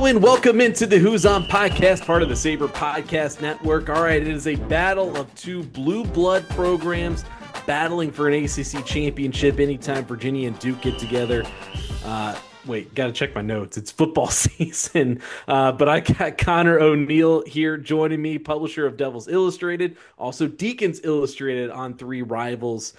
gentlemen, welcome into the Who's On podcast, part of the Saber Podcast Network. All right, it is a battle of two blue blood programs battling for an ACC championship anytime Virginia and Duke get together. Wait, got to check my notes. It's football season. But I got Connor O'Neill here joining me, publisher of Devils Illustrated, also Deacons Illustrated on Three Rivals.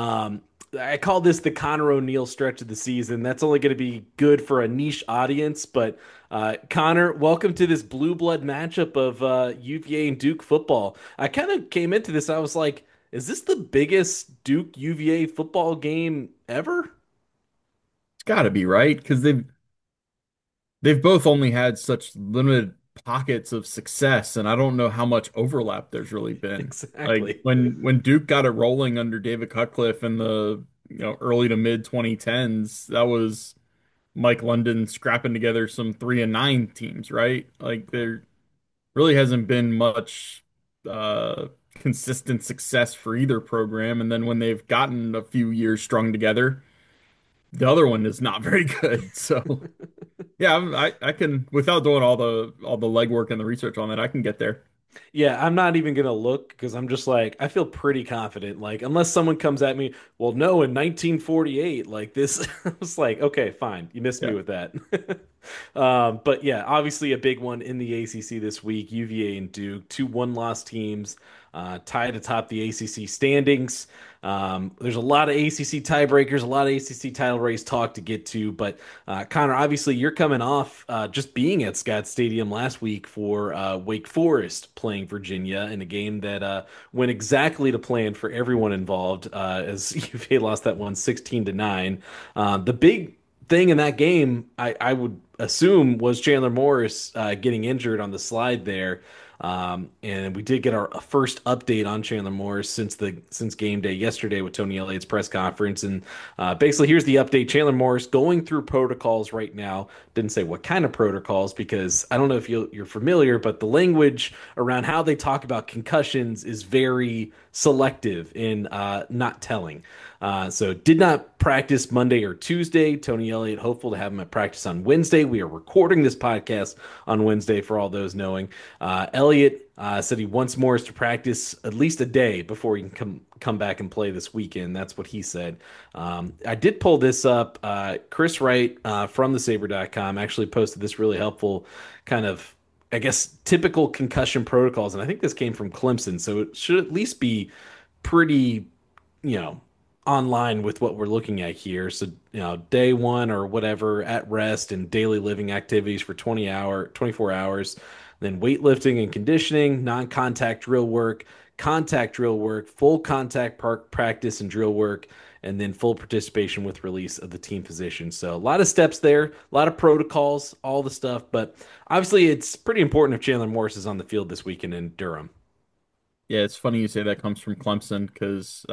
I call this the Connor O'Neill stretch of the season. That's only going to be good for a niche audience. But Connor, welcome to this blue blood matchup of UVA and Duke football. I kind of came into this, I was like, is this the biggest Duke UVA football game ever? It's got to be right because they've both only had such limited pockets of success, and I don't know how much overlap there's really been. Like Exactly. when Duke got it rolling under David Cutcliffe in the early to mid 2010s, that was Mike London scrapping together some 3-9 teams, right? Like there really hasn't been much consistent success for either program, and then when they've gotten a few years strung together, the other one is not very good. So. Yeah, I can without doing all the legwork and the research on it, I can get there. Yeah, I'm not even gonna look because I'm just like I feel pretty confident. Like unless someone comes at me, well, no, in 1948, like this, I was like, okay, fine, you missed me Yeah. with that. But yeah, obviously a big one in the ACC this week. UVA and Duke, two one-loss teams, tied atop the ACC standings. There's a lot of ACC tiebreakers, a lot of ACC title race talk to get to, but Connor, obviously, you're coming off just being at Scott Stadium last week for Wake Forest playing Virginia in a game that went exactly to plan for everyone involved, as UVA lost that one 16-9. The big thing in that game, I would assume, was Chandler Morris getting injured on the slide there. And we did get our first update on Chandler Morris since game day yesterday with Tony Elliott's press conference. And basically, here's the update: Chandler Morris going through protocols right now. Didn't say what kind of protocols because I don't know if you're familiar, but the language around how they talk about concussions is very selective in not telling. So did not practice Monday or Tuesday. Tony Elliott hopeful to have him at practice on Wednesday. We are recording this podcast on Wednesday for all those knowing. Elliott said he wants Morris to practice at least a day before he can come back and play this weekend. That's what he said. I did pull this up. Chris Wright from thesaber.com actually posted this really helpful kind of I guess typical concussion protocols, and I think this came from Clemson, so it should at least be pretty, you know, online with what we're looking at here. So, day one or whatever at rest and daily living activities for 24 hours, then weightlifting and conditioning, non-contact drill work, contact drill work, full contact park practice and drill work, and then full participation with release of the team physician. So a lot of steps there, a lot of protocols, all the stuff, but obviously it's pretty important if Chandler Morris is on the field this weekend in Durham. Yeah, it's funny you say that comes from Clemson because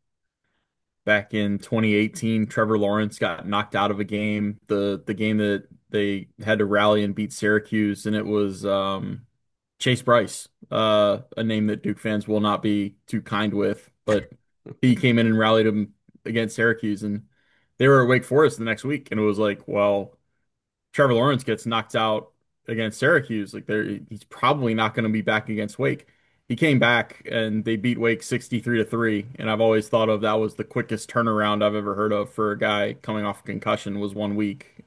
back in 2018, Trevor Lawrence got knocked out of a game, the game that they had to rally and beat Syracuse, and it was Chase Bryce, a name that Duke fans will not be too kind with, but he came in and rallied him against Syracuse, and they were at Wake Forest the next week, and it was like, well, Trevor Lawrence gets knocked out against Syracuse, like he's probably not going to be back against Wake. He came back and they beat Wake 63-3, and I've always thought of that was the quickest turnaround I've ever heard of for a guy coming off a concussion was 1 week.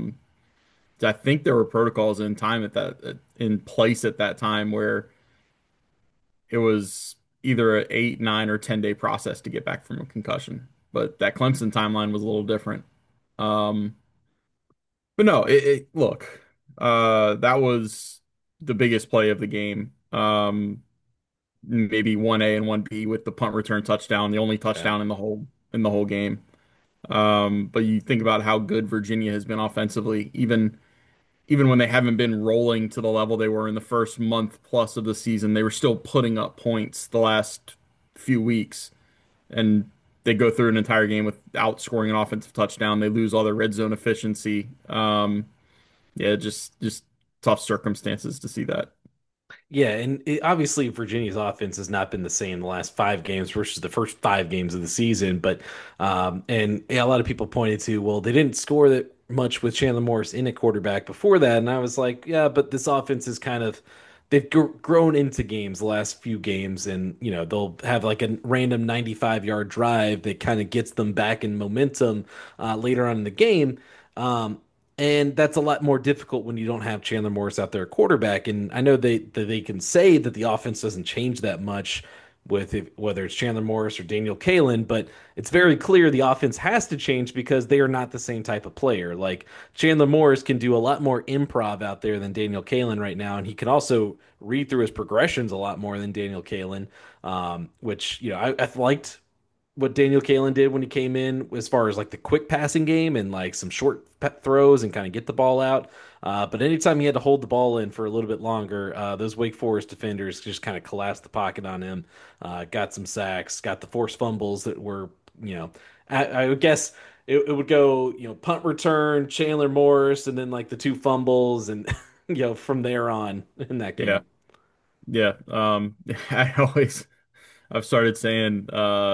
I think there were protocols in place at that time where it was either an 8, 9, or 10 day process to get back from a concussion. But that Clemson timeline was a little different. Um, But no, look, that was the biggest play of the game. Maybe 1A and 1B with the punt return touchdown, the only Yeah. touchdown in the whole game. But you think about how good Virginia has been offensively, even when they haven't been rolling to the level they were in the first month plus of the season, they were still putting up points the last few weeks, and they go through an entire game without scoring an offensive touchdown. They lose all their red zone efficiency. Yeah, just tough circumstances to see that. Yeah, and obviously Virginia's offense has not been the same the last 5 games versus the first 5 games of the season. But and yeah, a lot of people pointed to, well, they didn't score that much with Chandler Morris in a quarterback before that, and I was like, yeah, but this offense is kind of they've grown into games the last few games, and they'll have like a random 95-yard drive that kind of gets them back in momentum later on in the game. Um, and that's a lot more difficult when you don't have Chandler Morris out there at quarterback. And I know they can say that the offense doesn't change that much with whether it's Chandler Morris or Daniel Kalen, but it's very clear the offense has to change because they are not the same type of player. Like Chandler Morris can do a lot more improv out there than Daniel Kalen right now, and he can also read through his progressions a lot more than Daniel Kalen, which I liked what Daniel Kalen did when he came in as far as like the quick passing game and like some short throws and kind of get the ball out. But anytime he had to hold the ball in for a little bit longer, those Wake Forest defenders just kind of collapsed the pocket on him, got some sacks, got the forced fumbles that were, you know, I would guess it would go, punt return, Chandler Morris, and then like the two fumbles and, from there on in that Yeah. game. Yeah. I've started saying,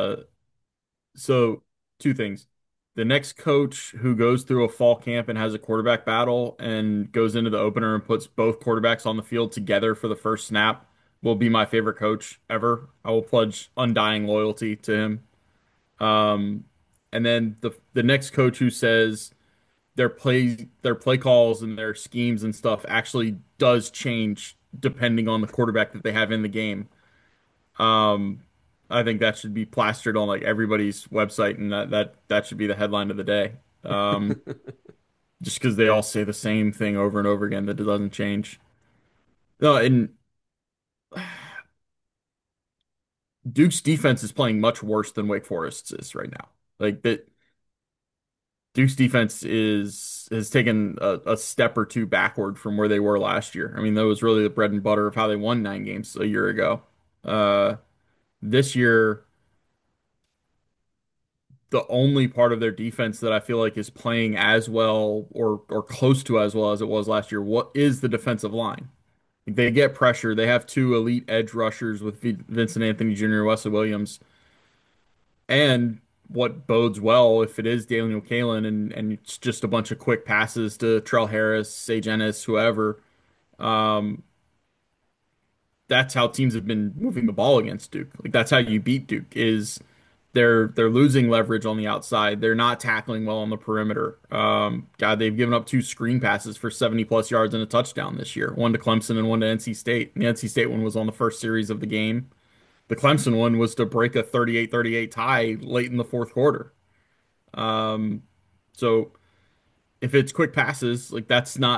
so two things. The next coach who goes through a fall camp and has a quarterback battle and goes into the opener and puts both quarterbacks on the field together for the first snap will be my favorite coach ever. I will pledge undying loyalty to him. Um, and then the next coach who says their play calls and their schemes and stuff actually does change depending on the quarterback that they have in the game. Um, I think that should be plastered on like everybody's website, and that should be the headline of the day. Um, just because they all say the same thing over and over again that it doesn't change. No, and Duke's defense is playing much worse than Wake Forest's is right now. Like that, Duke's defense is has taken a step or two backward from where they were last year. I mean, that was really the bread and butter of how they won 9 games a year ago. Uh, this year, the only part of their defense that I feel like is playing as well or close to as well as it was last year, what is the defensive line? They get pressure. They have two elite edge rushers with Vincent Anthony Jr. and Wesley Williams. And what bodes well if it is Daniel Kalen and it's just a bunch of quick passes to Trell Harris, Sage Ennis, whoever. Um, that's how teams have been moving the ball against Duke. Like that's how you beat Duke is they're losing leverage on the outside. They're not tackling well on the perimeter. God, they've given up two screen passes for 70 plus yards and a touchdown this year. One to Clemson and one to NC State. And the NC State one was on the first series of the game. The Clemson one was to break a 38-38 tie late in the fourth quarter. Um, so if it's quick passes, like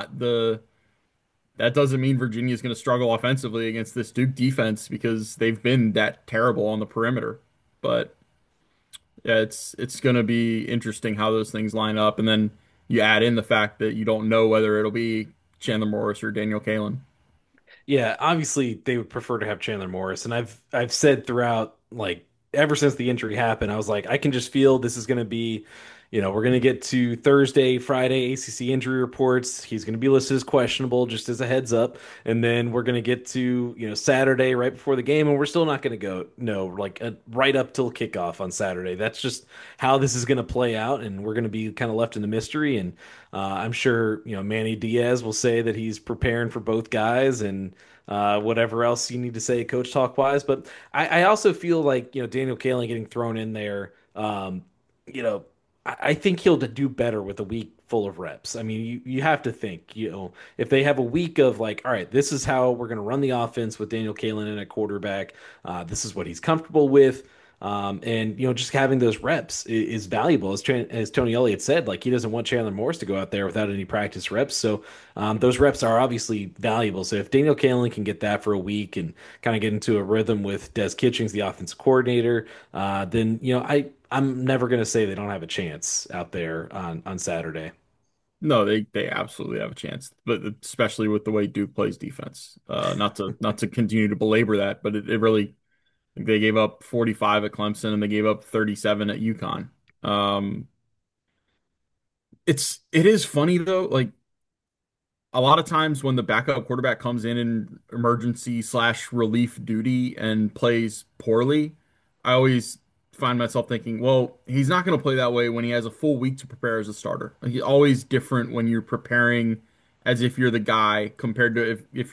that doesn't mean Virginia is going to struggle offensively against this Duke defense because they've been that terrible on the perimeter. But yeah, it's going to be interesting how those things line up, and then you add in the fact that you don't know whether it'll be Chandler Morris or Daniel Kalen. Yeah, obviously they would prefer to have Chandler Morris, and I've said throughout like ever since the injury happened, I was like, I can just feel this is going to be, we're going to get to Thursday, Friday ACC injury reports. He's going to be listed as questionable, just as a heads up, and then we're going to get to Saturday right before the game, and we're still not going to go no like right up till kickoff on Saturday. That's just how this is going to play out, and we're going to be kind of left in the mystery. And I'm sure Manny Diaz will say that he's preparing for both guys and whatever else you need to say coach talk wise. But I also feel like Daniel Kaling getting thrown in there. You know I think he'll do better with a week full of reps. I mean, you have to think, if they have a week of like, all right, this is how we're going to run the offense with Daniel Kaling in a quarterback. This is what he's comfortable with. And just having those reps is valuable. As Tony Elliott said, like he doesn't want Chandler Morris to go out there without any practice reps. So those reps are obviously valuable. So if Daniel Kaling can get that for a week and kind of get into a rhythm with Des Kitchings, the offensive coordinator, then I'm never going to say they don't have a chance out there on Saturday. No, they absolutely have a chance, but especially with the way Duke plays defense. Not to continue to belabor that, but it really like they gave up 45 at Clemson and they gave up 37 at UConn. Um, it is funny though, like a lot of times when the backup quarterback comes in emergency slash relief duty and plays poorly, I always find myself thinking, well, he's not going to play that way when he has a full week to prepare as a starter. Like, he's always different when you're preparing as if you're the guy compared to if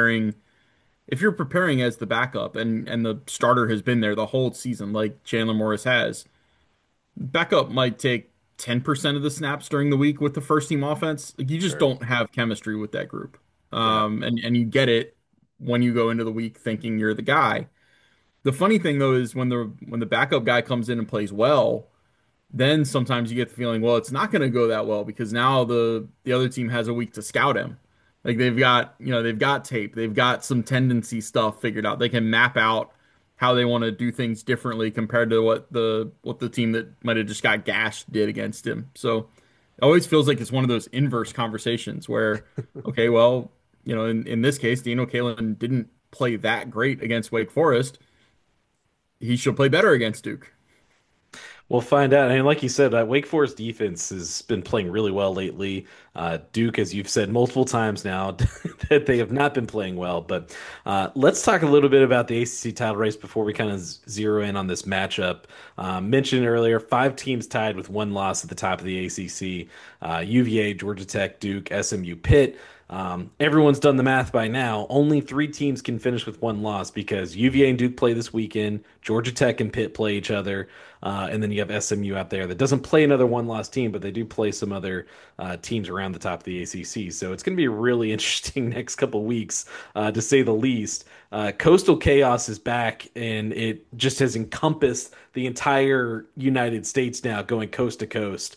you're preparing as the backup and the starter has been there the whole season like Chandler Morris has. Backup might take 10% of the snaps during the week with the first team offense. Like, you just Sure. don't have chemistry with that group. Yeah. And you get it when you go into the week thinking you're the guy. The funny thing though is when the backup guy comes in and plays well, then sometimes you get the feeling, well, it's not going to go that well because now the other team has a week to scout him. Like they've got tape, they've got some tendency stuff figured out. They can map out how they want to do things differently compared to what the team that might have just got gashed did against him. So it always feels like it's one of those inverse conversations where, okay, well, in this case, Daniel Kalen didn't play that great against Wake Forest. He should play better against Duke. We'll find out. And like you said, Wake Forest defense has been playing really well lately. Duke, as you've said multiple times now, that they have not been playing well. But let's talk a little bit about the ACC title race before we kind of zero in on this matchup. Mentioned earlier, five teams tied with one loss at the top of the ACC: UVA, Georgia Tech, Duke, SMU, Pitt. Everyone's done the math by now. Only three teams can finish with one loss because UVA and Duke play this weekend. Georgia Tech and Pitt play each other. And then you have SMU out there that doesn't play another one-loss team, but they do play some other teams around the top of the ACC. So it's going to be a really interesting next couple weeks, to say the least. Coastal Chaos is back, and it just has encompassed the entire United States now, going coast to coast.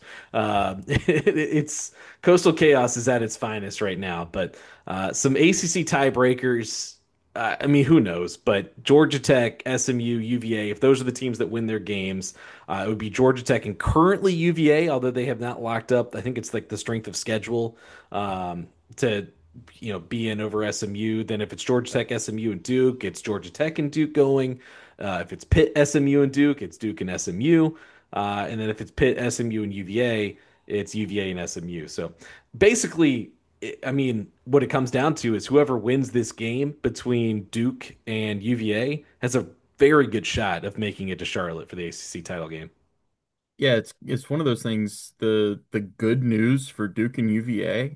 It's Coastal Chaos is at its finest right now, but some ACC tiebreakers. I mean, who knows? But Georgia Tech, SMU, UVA, if those are the teams that win their games, it would be Georgia Tech and currently UVA, although they have not locked up. I think it's like the strength of schedule to be in over SMU. Then if it's Georgia Tech, SMU, and Duke, it's Georgia Tech and Duke going. If it's Pitt, SMU, and Duke, it's Duke and SMU. And then if it's Pitt, SMU, and UVA, it's UVA and SMU. So basically, I mean, what it comes down to is whoever wins this game between Duke and UVA has a very good shot of making it to Charlotte for the ACC title game. Yeah, it's one of those things. The good news for Duke and UVA,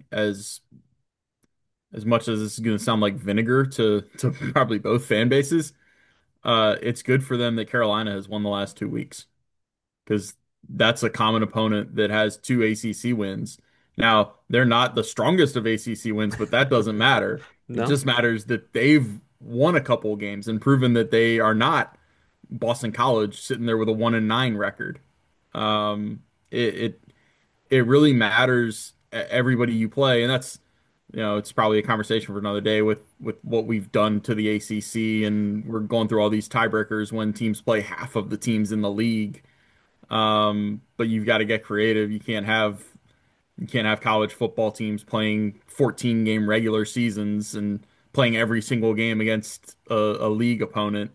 as much as this is going to sound like vinegar to probably both fan bases, it's good for them that Carolina has won the last 2 weeks because that's a common opponent that has two ACC wins. Now, they're not the strongest of ACC wins, but that doesn't matter. It No? just matters that they've won a couple of games and proven that they are not Boston College sitting there with a 1-9 record. Um, it, it it really matters everybody you play, and that's it's probably a conversation for another day with what we've done to the ACC, and we're going through all these tiebreakers when teams play half of the teams in the league. But you've got to get creative. You can't have college football teams playing 14 game regular seasons and playing every single game against a league opponent.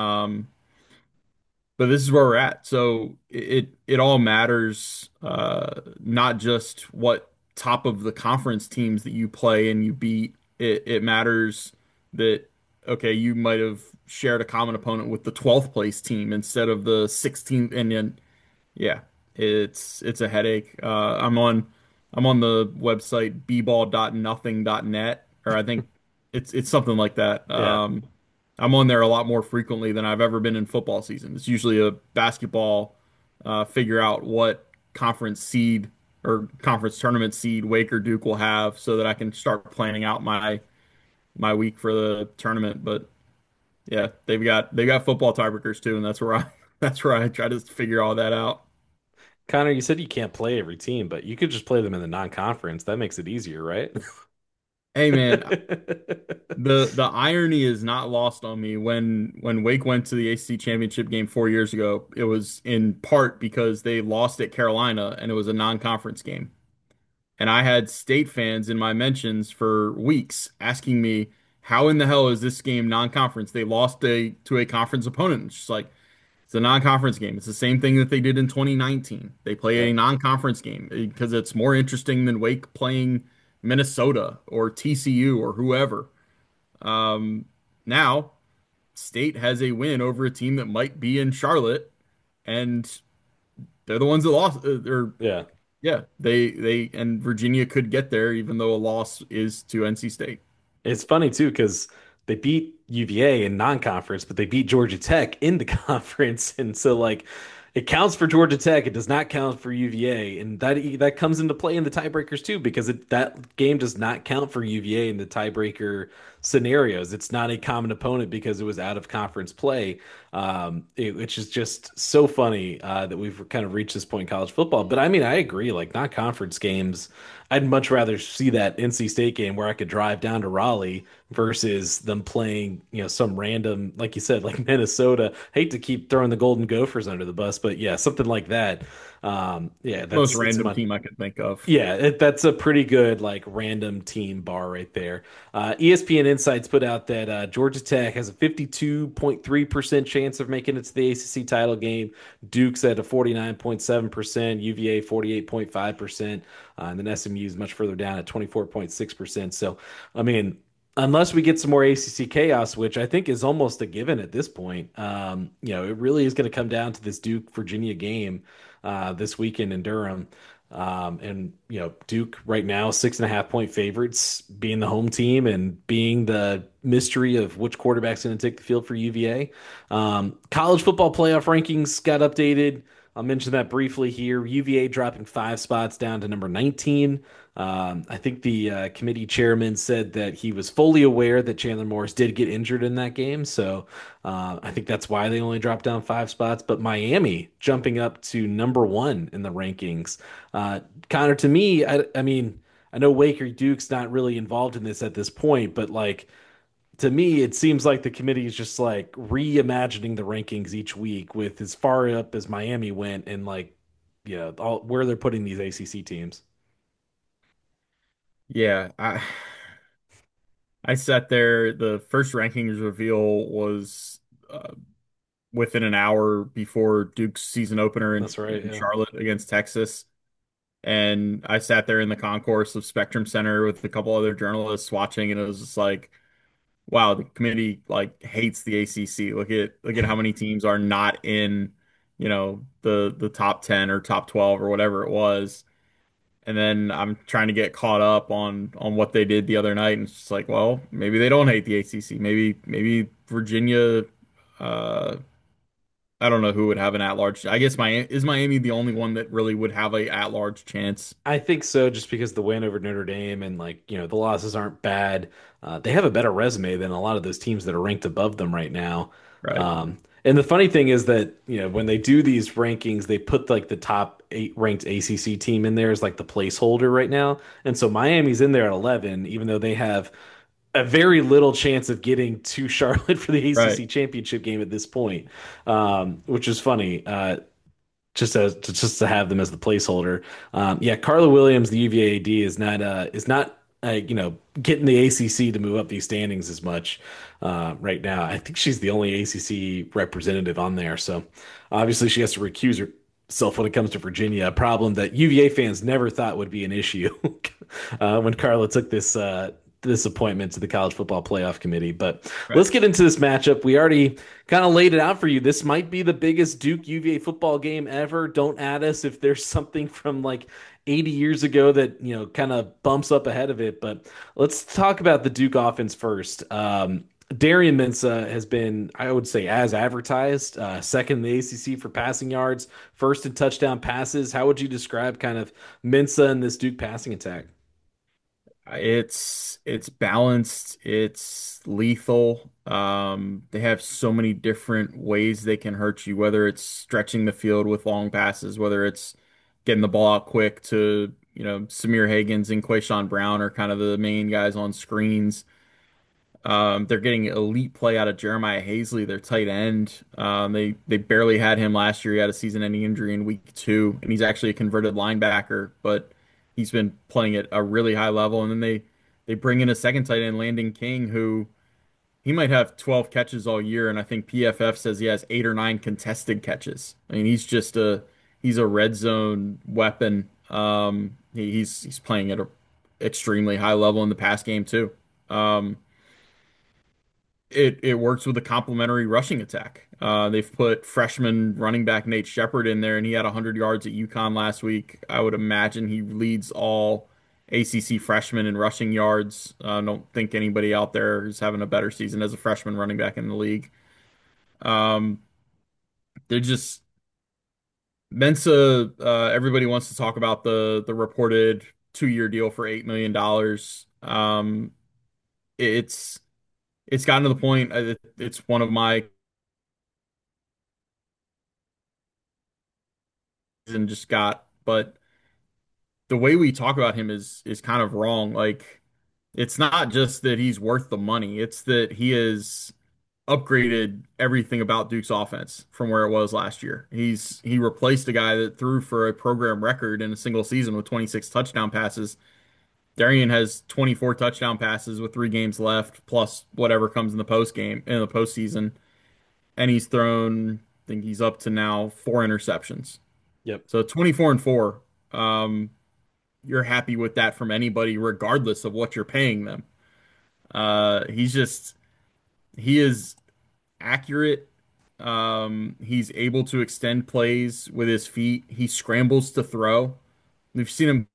But this is where we're at. So it all matters, not just what top of the conference teams that you play and you beat. It matters that okay, you might have shared a common opponent with the 12th place team instead of the 16th, and then yeah, it's a headache. I'm on the website bball.nothing.net, or I think it's something like that. Yeah. I'm on there a lot more frequently than I've ever been in football season. It's usually a basketball, figure out what conference seed or conference tournament seed Wake or Duke will have so that I can start planning out my week for the tournament. But yeah, they got football tiebreakers too, and that's where I that's where I try to figure all that out. Connor, you said you can't play every team, but you could just play them in the non-conference. That makes it easier, right? Hey man, the irony is not lost on me. When Wake went to the ACC championship game 4 years ago, it was in part because they lost at Carolina and it was a non-conference game. And I had state fans in my mentions for weeks asking me, how in the hell is this game non-conference? They lost to a conference opponent. It's just like it's a non-conference game. It's the same thing that they did in 2019. They play a Yep. non-conference game because it's more interesting than Wake playing Minnesota or TCU or whoever. Now, State has a win over a team that might be in Charlotte, and they're the ones that lost. Or Yeah. yeah, they and Virginia could get there, even though a loss is to NC State. It's funny too because they beat UVA in non-conference, but they beat Georgia Tech in the conference, and so like it counts for Georgia Tech. It does not count for UVA, and that comes into play in the tiebreakers too because that game does not count for UVA in the tiebreaker scenarios. It's not a common opponent because it was out of conference play, which is just so funny that we've kind of reached this point in college football. But I mean, I agree. Like non-conference games. I'd much rather see that NC State game where I could drive down to Raleigh versus them playing, some random, like you said, like Minnesota. Hate to keep throwing the Golden Gophers under the bus, but yeah, something like that. Yeah, Most it's random much. team I could think of. Yeah, that's a pretty good like random team bar right there. ESPN Insights put out that Georgia Tech has a 52.3% chance of making it to the ACC title game. Duke's at a 49.7%, UVA 48.5%, and then SMU is much further down at 24.6%. So, I mean, unless we get some more ACC chaos, which I think is almost a given at this point, it really is going to come down to this Duke Virginia game this weekend in Durham. And Duke right now 6.5 point favorites, being the home team and being the mystery of which quarterback's going to take the field for UVA. College football playoff rankings got updated. I'll mention that briefly here. UVA dropping 5 spots down to number 19. I think the committee chairman said that he was fully aware that Chandler Morris did get injured in that game. So I think that's why they only dropped down 5 spots. But Miami jumping up to number one in the rankings. Connor, to me, I mean, I know Waker Duke's not really involved in this at this point, but like to me, it seems like the committee is just like reimagining the rankings each week with as far up as Miami went and like, all where they're putting these ACC teams. Yeah, I sat there. The first rankings reveal was within an hour before Duke's season opener That's right. in Yeah. Charlotte against Texas. And I sat there in the concourse of Spectrum Center with a couple other journalists watching, and it was just like, wow, the committee like hates the ACC. Look at how many teams are not in, the top 10 or top 12 or whatever it was. And then I'm trying to get caught up on what they did the other night, and it's just like, well, maybe they don't hate the ACC. Maybe Virginia. Uh, I don't know who would have an at-large. I guess Miami the only one that really would have a at-large chance, I think so, just because the win over Notre Dame and like, the losses aren't bad. They have a better resume than a lot of those teams that are ranked above them right now. right? And the funny thing is that, when they do these rankings, they put like the top eight ranked ACC team in there as like the placeholder right now. And so Miami's in there at 11, even though they have a very little chance of getting to Charlotte for the Right. ACC championship game at this point, which is funny. Just to have them as the placeholder. Yeah, Carla Williams, the UVA AD, is not getting the ACC to move up these standings as much right now. I think she's the only ACC representative on there, so obviously she has to recuse herself when it comes to Virginia, a problem that UVA fans never thought would be an issue when Carla took this appointment to the College Football Playoff Committee. But Right. let's get into this matchup. We already kind of laid it out for you. This might be the biggest Duke UVA football game ever. Don't add us if there's something from like 80 years ago that, kind of bumps up ahead of it. But let's talk about the Duke offense first. Darian Mensah has been, I would say, as advertised, second in the ACC for passing yards, first in touchdown passes. How would you describe kind of Mensah and this Duke passing attack? It's balanced, it's lethal. They have so many different ways they can hurt you, whether it's stretching the field with long passes, whether it's getting the ball out quick to, Samir Hagans and Quayshawn Brown are kind of the main guys on screens. They're getting elite play out of Jeremiah Hazley, their tight end. They barely had him last year. He had a season-ending injury in week 2, and he's actually a converted linebacker, but he's been playing at a really high level. And then they bring in a second tight end, Landon King, who he might have 12 catches all year, and I think PFF says he has 8 or 9 contested catches. I mean, he's a red zone weapon. He's playing at a extremely high level in the pass game too. It works with a complementary rushing attack. They've put freshman running back Nate Shepard in there, and he had 100 yards at UConn last week. I would imagine he leads all ACC freshmen in rushing yards. I don't think anybody out there is having a better season as a freshman running back in the league. Um, they're just Mensa. Everybody wants to talk about the reported 2-year deal for $8 million. It's it's gotten to the point. It's one of my and just got, but the way we talk about him is kind of wrong. Like, it's not just that he's worth the money; it's that he has upgraded everything about Duke's offense from where it was last year. He replaced a guy that threw for a program record in a single season with 26 touchdown passes. Darian has 24 touchdown passes with 3 games left, plus whatever comes in the postseason, and he's thrown. I think he's up to now 4 interceptions. Yep. So 24 and 4. Um, you're happy with that from anybody, regardless of what you're paying them. He is accurate. He's able to extend plays with his feet. He scrambles to throw. We've seen him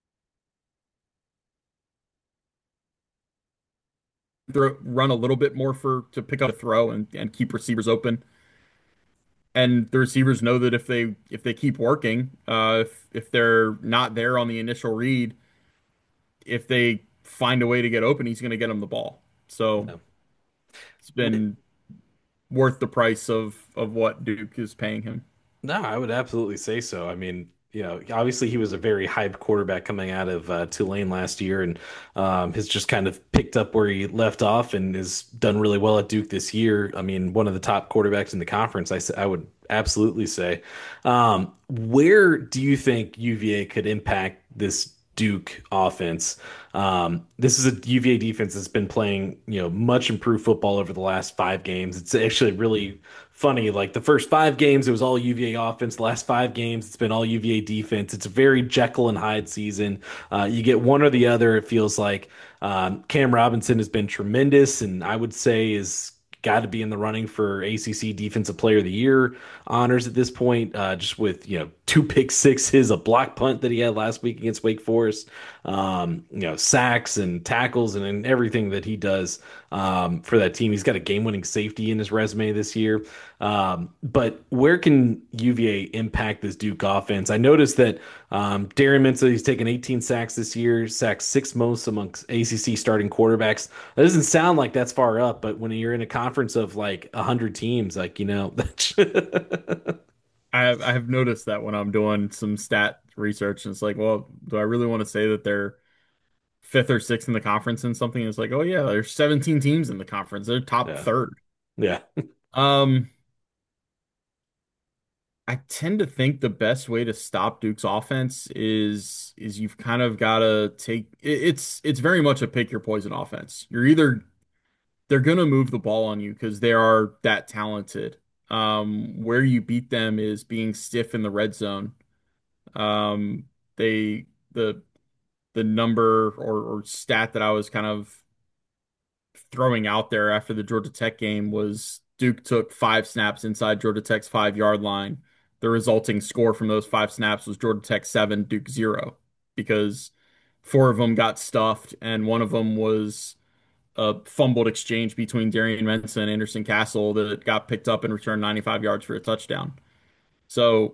run a little bit more for to pick up a throw and keep receivers open. And the receivers know that if they keep working, if they're not there on the initial read, if they find a way to get open, he's going to get them the ball. So No. it's been worth the price of what Duke is paying him. No, I would absolutely say so. I mean, obviously he was a very hyped quarterback coming out of Tulane last year, and has just kind of picked up where he left off and has done really well at Duke this year. I mean, one of the top quarterbacks in the conference. I would absolutely say. Where do you think UVA could impact this Duke offense? This is a UVA defense that's been playing, much improved football over the last 5 games. It's actually really funny. Like the first 5 games, it was all UVA offense. The last 5 games, it's been all UVA defense. It's a very Jekyll and Hyde season. You get one or the other, it feels like. Cam Robinson has been tremendous, and I would say is got to be in the running for ACC Defensive Player of the Year honors at this point. Just with 2 pick sixes, a block punt that he had last week against Wake Forest, sacks and tackles and everything that he does for that team. He's got a game-winning safety in his resume this year. But where can UVA impact this Duke offense? I noticed that Darren Mensah, he's taken 18 sacks this year, sacked sixth most amongst ACC starting quarterbacks. That doesn't sound like that's far up, but when you're in a conference of like 100 teams, like, that's I have noticed that when I'm doing some stat research, and it's like, well, do I really want to say that they're fifth or sixth in the conference in something? It's like, oh yeah, there's 17 teams in the conference. They're top yeah, third. yeah, Um, I tend to think the best way to stop Duke's offense is you've kind of got to it's very much a pick your poison offense. You're either they're gonna move the ball on you because they are that talented. Where you beat them is being stiff in the red zone. Um, they the number or stat that I was kind of throwing out there after the Georgia Tech game was Duke took 5 snaps inside Georgia Tech's 5 yard line. The resulting score from those 5 snaps was Georgia Tech 7, Duke 0, because 4 of them got stuffed, and one of them was a fumbled exchange between Darian Mensah and Anderson Castle that got picked up and returned 95 yards for a touchdown. So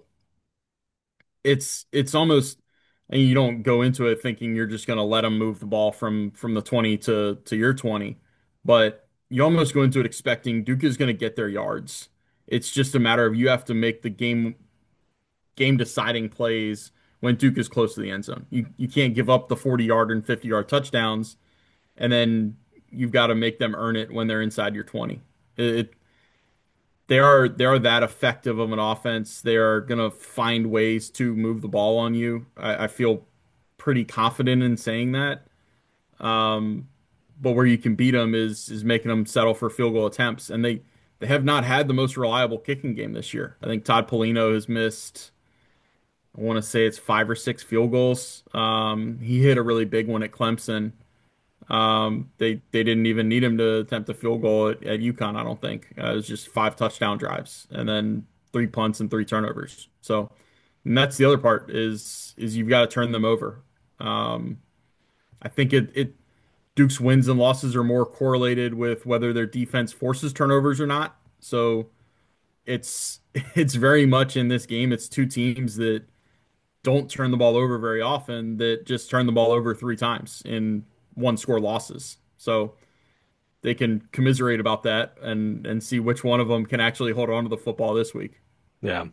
it's almost, and you don't go into it thinking you're just going to let them move the ball from the 20 to your 20, but you almost go into it expecting Duke is going to get their yards. It's just a matter of you have to make the game deciding plays when Duke is close to the end zone. You can't give up the 40-yard and 50-yard touchdowns, and then you've got to make them earn it when they're inside your 20. It, they are that effective of an offense. They are gonna find ways to move the ball on you. I feel pretty confident in saying that. Um, but where you can beat them is making them settle for field goal attempts, and they have not had the most reliable kicking game this year. I think Todd Polino has missed. I want to say it's 5 or 6 field goals. He hit a really big one at Clemson. They didn't even need him to attempt a field goal at UConn, I don't think. It was just 5 touchdown drives and then 3 punts and 3 turnovers. So, and that's the other part is you've got to turn them over. Um, I think it Duke's wins and losses are more correlated with whether their defense forces turnovers or not. So it's it's very much in this game. It's two teams that don't turn the ball over very often, that just turn the ball over 3 times in one score losses. So they can commiserate about that and see which one of them can actually hold on to the football this week. Yeah.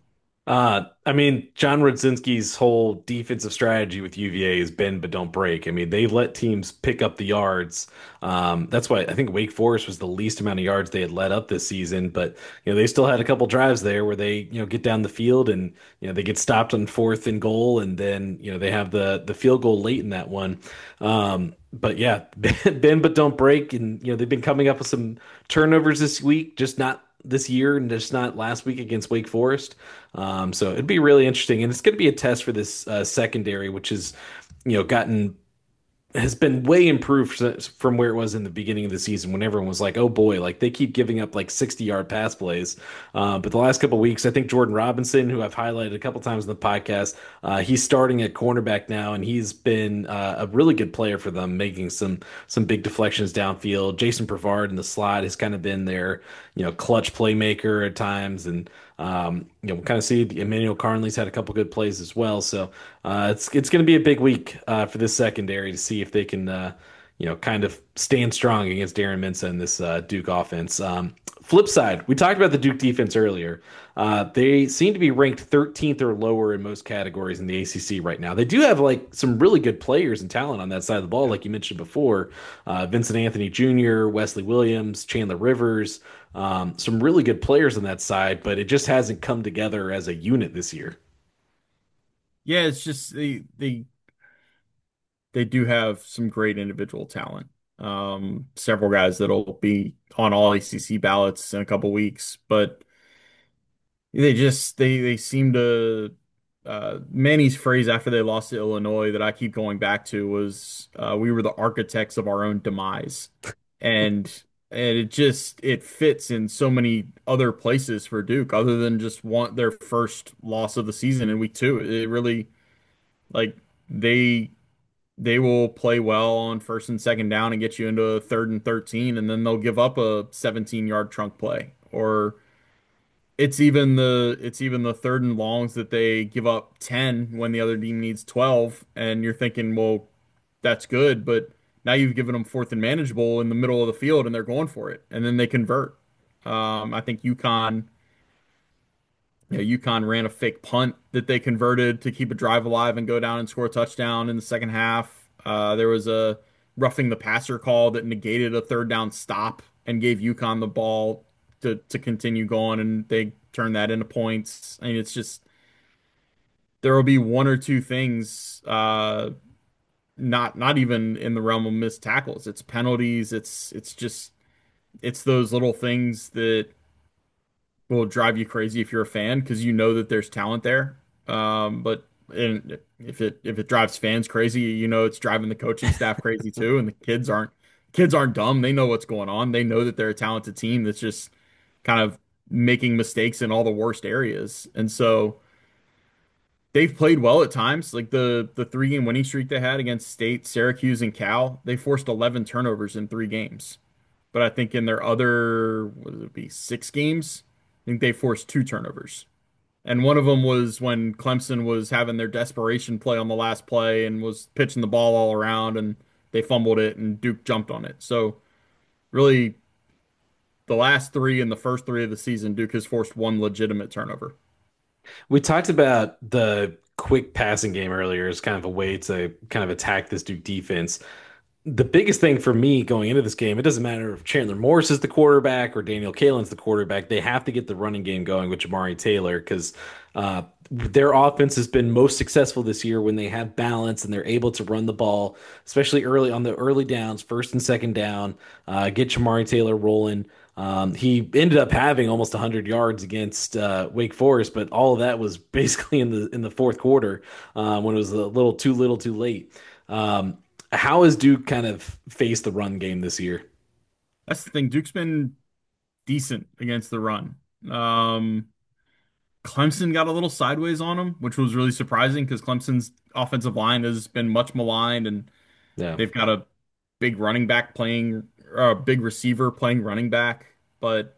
I mean, John Rudzinski's whole defensive strategy with UVA is bend but don't break. I mean, they let teams pick up the yards. That's why I think Wake Forest was the least amount of yards they had let up this season. But they still had a couple drives there where they get down the field and they get stopped on fourth and goal, and then they have the field goal late in that one. But yeah, bend but don't break, and they've been coming up with some turnovers this week, just not this year and just not last week against Wake Forest. So it'd be really interesting, and it's going to be a test for this secondary, which gotten has been way improved from where it was in the beginning of the season when everyone was like, "Oh boy, like they keep giving up like 60-yard pass plays." But the last couple of weeks, I think Jordan Robinson, who I've highlighted a couple times in the podcast, he's starting at cornerback now, and he's been a really good player for them, making some big deflections downfield. Jason Brevard in the slot has kind of been their clutch playmaker at times, and kind of see Emmanuel Carnley's had a couple good plays as well. So it's going to be a big week for this secondary to see if they can kind of stand strong against Darren Mensah and this Duke offense. Flip side, we talked about the Duke defense earlier. They seem to be ranked 13th or lower in most categories in the ACC right now. They do have like some really good players and talent on that side of the ball, like you mentioned before. Vincent Anthony Jr., Wesley Williams, Chandler Rivers, some really good players on that side, but it just hasn't come together as a unit this year. Yeah, it's just they do have some great individual talent. Several guys that'll be on all ACC ballots in a couple weeks, but they seem to Manny's phrase after they lost to Illinois that I keep going back to was we were the architects of our own demise. And it fits in so many other places for Duke other than just want their first loss of the season in week 2. It really like they they will play well on first and second down and get you into a third and 13, and then they'll give up a 17-yard trunk play. Or it's even the third and longs that they give up 10 when the other team needs 12, and you're thinking, well, that's good, but now you've given them fourth and manageable in the middle of the field and they're going for it, and then they convert. I think UConn ran a fake punt that they converted to keep a drive alive and go down and score a touchdown in the second half. There was a roughing the passer call that negated a third down stop and gave UConn the ball to continue going, and they turned that into points. I mean, it's just there will be one or two things, not even in the realm of missed tackles. It's penalties. It's those little things that will drive you crazy if you're a fan because you know that there's talent there. But and if it drives fans crazy, it's driving the coaching staff crazy too. And the kids aren't dumb. They know what's going on. They know that they're a talented team that's just kind of making mistakes in all the worst areas. And so they've played well at times. Like the 3-game winning streak they had against State, Syracuse, and Cal, they forced 11 turnovers in 3 games. But I think in their other, what would it be, 6 games, I think they forced 2 turnovers. And one of them was when Clemson was having their desperation play on the last play and was pitching the ball all around, and they fumbled it and Duke jumped on it. So really, the last 3 and the first 3 of the season, Duke has forced one legitimate turnover. We talked about the quick passing game earlier as kind of a way to kind of attack this Duke defense. The biggest thing for me going into this game, it doesn't matter if Chandler Morris is the quarterback or Daniel Kalen's the quarterback. They have to get the running game going with Jamari Taylor because their offense has been most successful this year when they have balance and they're able to run the ball, especially early on the early downs, first and second down, get Jamari Taylor rolling. He ended up having almost 100 yards against Wake Forest, but all of that was basically in the fourth quarter when it was a little too late. How has Duke kind of faced the run game this year? That's the thing. Duke's been decent against the run. Um, Clemson got a little sideways on them, which was really surprising because Clemson's offensive line has been much maligned, and Yeah. they've got a big running back playing, a big receiver playing running back. But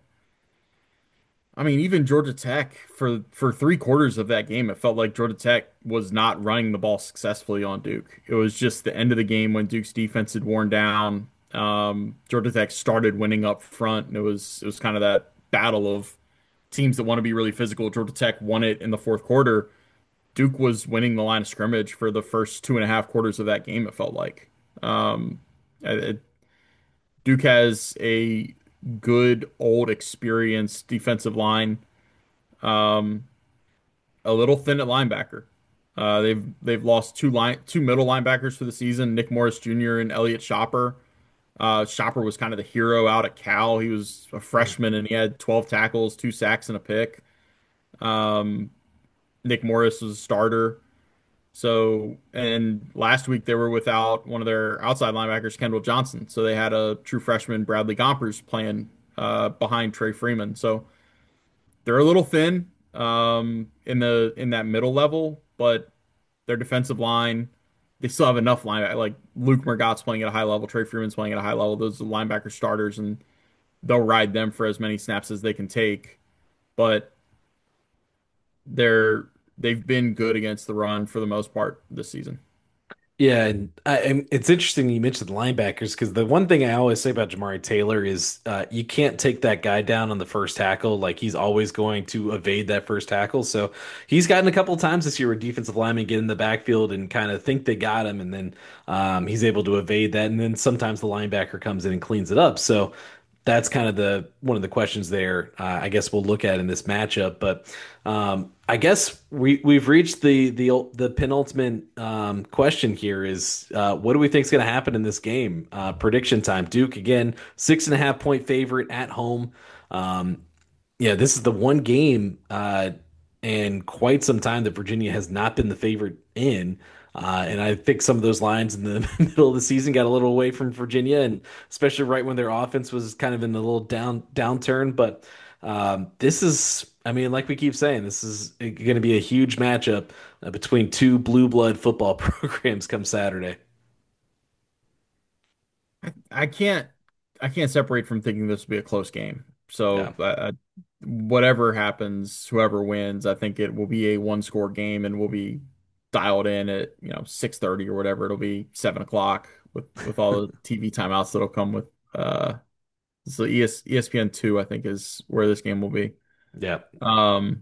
I mean, even Georgia Tech for 3 quarters of that game, it felt like Georgia Tech was not running the ball successfully on Duke. It was just the end of the game when Duke's defense had worn down. Georgia Tech started winning up front, and it was kind of that battle of teams that want to be really physical. Georgia Tech won it in the fourth quarter. Duke was winning the line of scrimmage for the first 2.5 quarters of that game, it felt like. Um, it, Duke has a good, old, experienced defensive line. Um, a little thin at linebacker. They've lost two middle linebackers for the season, Nick Morris Jr. and Elliott Shopper. Shopper was kind of the hero out at Cal. He was a freshman and he had 12 tackles, 2 sacks, and a pick. Um, Nick Morris was a starter. So, and last week they were without one of their outside linebackers, Kendall Johnson. So they had a true freshman, Bradley Gompers, playing behind Trey Freeman. So they're a little thin in that middle level, but their defensive line, they still have enough line. Like Luke Margot's playing at a high level, Trey Freeman's playing at a high level. Those are the linebacker starters, and they'll ride them for as many snaps as they can take. But they're they've been good against the run for the most part this season. Yeah, and it's interesting you mentioned the linebackers because the one thing I always say about Jamari Taylor is you can't take that guy down on the first tackle. Like he's always going to evade that first tackle. So he's gotten a couple of times this year where defensive linemen get in the backfield and kind of think they got him, and then he's able to evade that. And then sometimes the linebacker comes in and cleans it up. So that's kind of the one of the questions there. I guess we'll look at in this matchup, but I guess we've reached the penultimate question here is what do we think is going to happen in this game? Prediction time. Duke again, 6.5 point favorite at home. Um, yeah, this is the one game in quite some time that Virginia has not been the favorite in. And I think some of those lines in the middle of the season got a little away from Virginia, and especially right when their offense was kind of in a little downturn. But this is, I mean, like we keep saying, this is going to be a huge matchup between two blue blood football programs come Saturday. I can't I can't separate from thinking this will be a close game. Yeah. So whatever happens, whoever wins, I think it will be a one-score game and we'll be dialed in at 6:30 or whatever. It'll be 7 o'clock with all the TV timeouts that'll come with so ESPN2 I think is where this game will be. Yeah. Um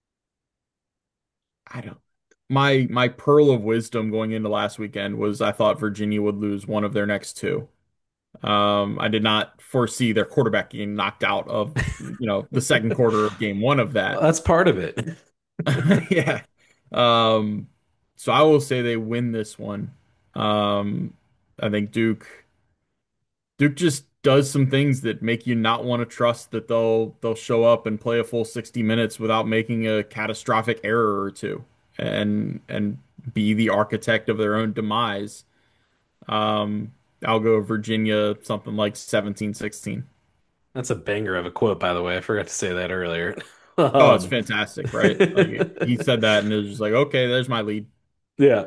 I don't my pearl of wisdom going into last weekend was I thought Virginia would lose one of their next two. I did not foresee their quarterback getting knocked out of, the second quarter of game one of Well, that. that's part of it. Yeah. Um, so I will say they win this one. Um, I think Duke just does some things that make you not want to trust that they'll show up and play a full 60 minutes without making a catastrophic error or two and be the architect of their own demise. Um, I'll go Virginia something like 17-16. That's a banger of a quote, by the way. I forgot to say that earlier. Oh, it's Um, fantastic, right? Like he said that, and it was just like, okay, there's my lead. Yeah.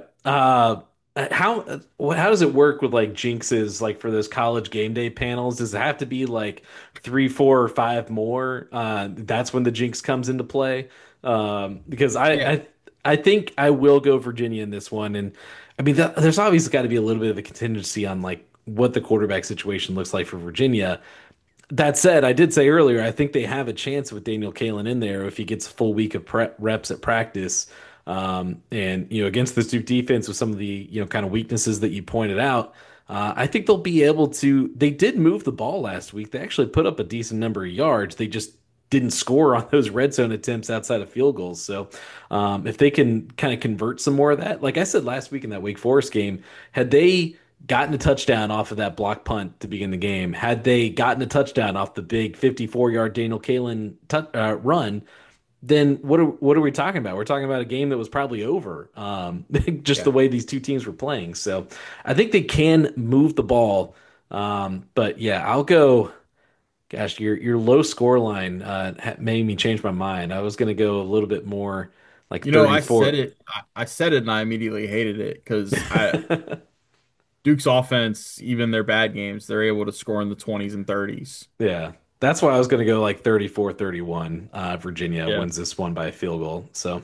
How does it work with like jinxes like for those college game day panels? Does it have to be like three, four, or five more? That's when the jinx comes into play. Because Yeah, I think I will go Virginia in this one, and I mean there's obviously got to be a little bit of a contingency on like what the quarterback situation looks like for Virginia. That said, I did say earlier, I think they have a chance with Daniel Kalen in there if he gets a full week of reps at practice. And against this Duke defense with some of the kind of weaknesses that you pointed out, I think they'll be able to. They did move the ball last week. They actually put up a decent number of yards. They just didn't score on those red zone attempts outside of field goals. So if they can kind of convert some more of that, like I said last week in that Wake Forest game, had they gotten a touchdown off of that block punt to begin the game, had they gotten a touchdown off the big 54-yard Daniel Kalen run, then what are we talking about? We're talking about a game that was probably over, just the Yeah. way these two teams were playing. So I think they can move the ball. But yeah, I'll go. Gosh, your low score line made me change my mind. I was going to go a little bit more like You know, I said 34. it. I said it, and I immediately hated it because I Duke's offense, even their bad games, they're able to score in the 20s and 30s. Yeah. That's why I was going to go like 34-31. Virginia Yeah. wins this one by a field goal. So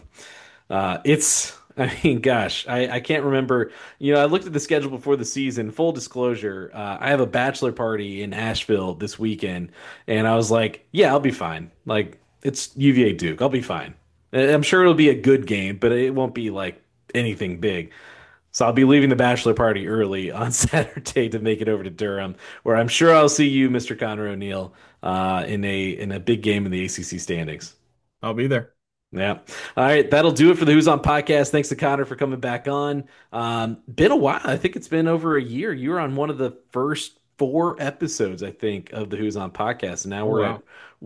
I mean, gosh, I can't remember. I looked at the schedule before the season. Full disclosure, I have a bachelor party in Asheville this weekend, and I was like, yeah, I'll be fine. Like, it's UVA Duke. I'll be fine. I'm sure it'll be a good game, but it won't be like anything big. So I'll be leaving the bachelor party early on Saturday to make it over to Durham, where I'm sure I'll see you, Mr. Connor O'Neill, in a big game in the ACC standings. I'll be there. Yeah. All right. That'll do it for the Who's On podcast. Thanks to Connor for coming back on. Been a while. I think it's been over a year. You were on one of the first four episodes, I think, of the Who's On podcast. And now Oh, we're at wow.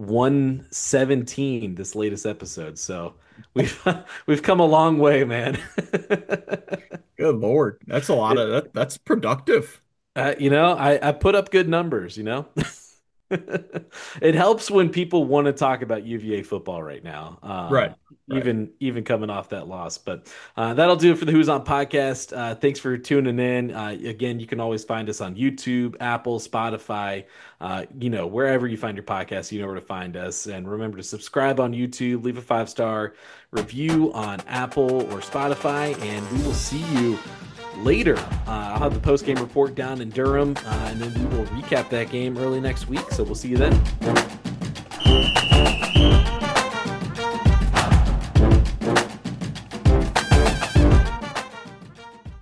117, this latest episode. So we've we've come a long way, man. Good Lord. That's a lot of that. That's productive. I put up good numbers. It helps when people want to talk about UVA football right now, Right. Right. even coming off that loss. But that'll do it for the Who's On podcast. Thanks for tuning in. Again, you can always find us on YouTube, Apple, Spotify, wherever you find your podcast, you know where to find us. And remember to subscribe on YouTube, leave a 5-star review on Apple or Spotify, and we will see you later. I'll have the post game report down in Durham, and then we will recap that game early next week. So we'll see you then.